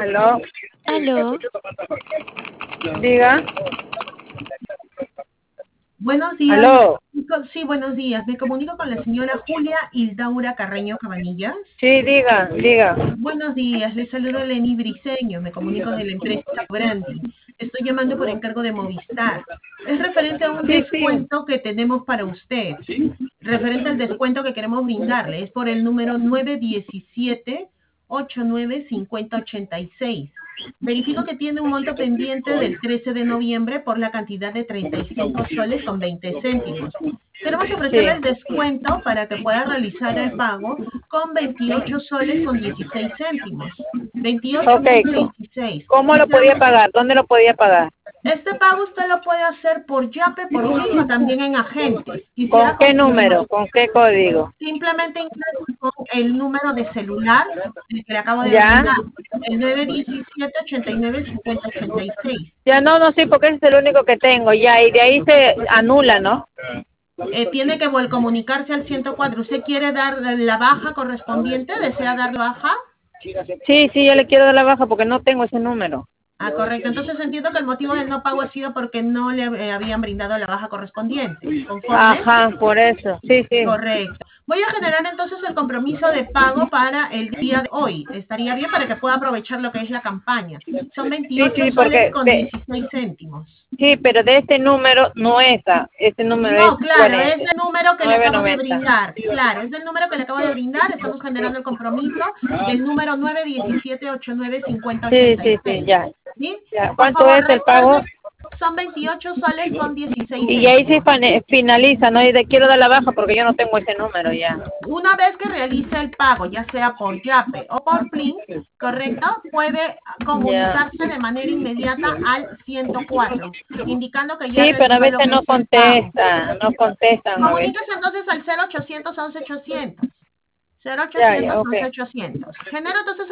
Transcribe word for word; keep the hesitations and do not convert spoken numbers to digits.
Aló, Aló, diga. Buenos días, me Aló, comunico- sí, buenos días. Me comunico con la señora Julia Hildaura Carreño Cabanillas. sí, diga, diga. Buenos días, les saludo Leni Briceño, me comunico de la empresa Brandy. Estoy llamando por encargo de Movistar. Es referente a un Sí, sí. descuento que tenemos para usted. Referente al descuento que queremos brindarle. Es por el número nueve uno siete, ocho nueve cinco cero ocho seis. Verifico que tiene un monto pendiente del trece de noviembre por la cantidad de treinta y cinco soles con veinte céntimos. Queremos ofrecerle Sí. el descuento para que pueda realizar el pago con veintiocho soles con dieciséis céntimos. veintiocho Ok, punto co- dieciséis. ¿cómo lo podía Quisiéramos, pagar? ¿Dónde lo podía pagar? este pago usted lo puede hacer por Yape, por Plin o también en agentes. ¿Con Quisiera qué confirmar. número? ¿Con qué código? Simplemente ingrese con el número de celular el que le acabo de ¿Ya? brindar, el nueve uno siete, ocho nueve cinco cero ocho seis. Ya no, no, sí, porque ese es el único que tengo, ya, y de ahí se anula, ¿no? Eh, tiene que vol- comunicarse al ciento cuatro. ¿Usted quiere dar la baja correspondiente? ¿Desea dar la baja? Sí, sí, yo le quiero dar la baja porque no tengo ese número. Ah, correcto. Entonces entiendo que el motivo del no pago ha sido porque no le eh, habían brindado la baja correspondiente. ¿Conforme? Ajá, por eso. Sí, sí. Correcto. Voy a generar entonces el compromiso de pago para el día de hoy. Estaría bien para que pueda aprovechar lo que es la campaña. Son Sí, veintiocho sí, soles porque con de, dieciséis céntimos. sí, pero de este número no es, ah, este número es No, claro, es cuarenta, el número que le nueve acabo de noventa. brindar. Claro, es el número que le acabo de brindar. Estamos generando el compromiso del número nueve uno siete, ocho nueve cinco cero ocho Sí, sí, sí, seis. ya. ¿Sí? Ya. Por ¿Cuánto favor, es el pago? recuerde, son veintiocho soles con dieciséis Y ahí se céntimos. fane- finaliza, ¿no? Y de quiero dar la baja porque yo no tengo ese número ya. Una vez que realice el pago, ya sea por Yape o por Plin, ¿correcto? Puede Ya. comunicarse de manera inmediata al ciento cuatro, indicando que ya Sí, pero a realizó lo veces que no es el pago. contestan, no contestan a veces. Comuníquese entonces al cero ochocientos once ochocientos. Ya, ya, cero ochocientos ok. once ochocientos. Genero entonces